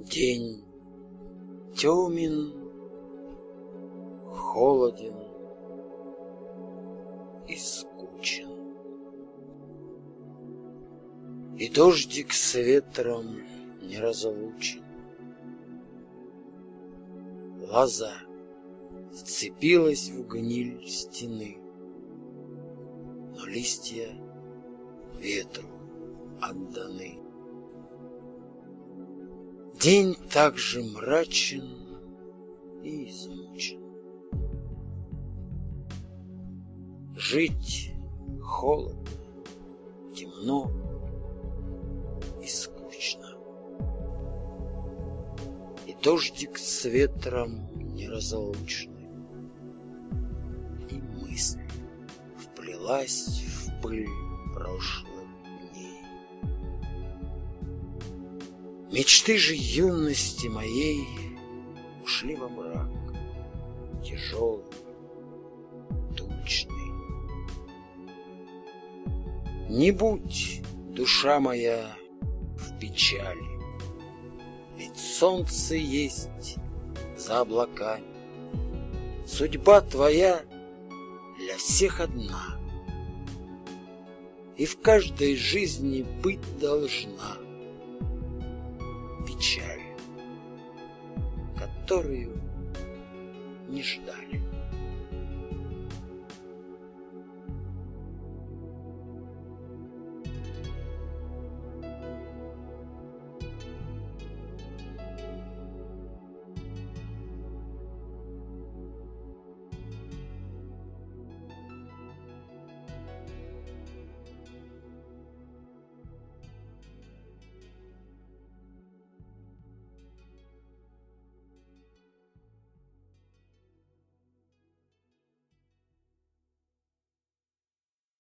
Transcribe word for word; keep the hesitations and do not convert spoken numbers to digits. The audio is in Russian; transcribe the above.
День темен, холоден и скучен. И дождик с ветром не разлучен. Лоза вцепилась в гниль стены, но листья ветру отданы. День также мрачен и измучен. Жить холодно, темно и скучно. И дождик с ветром неразлучны, и мысль вплелась в пыль прошлых дней. Мечты же юности моей ушли во мрак, тяжелый, тучный. Не будь, душа моя, в печали, ведь солнце есть за облаками. Судьба твоя для всех одна, и в каждой жизни быть должна печаль, которую не ждали.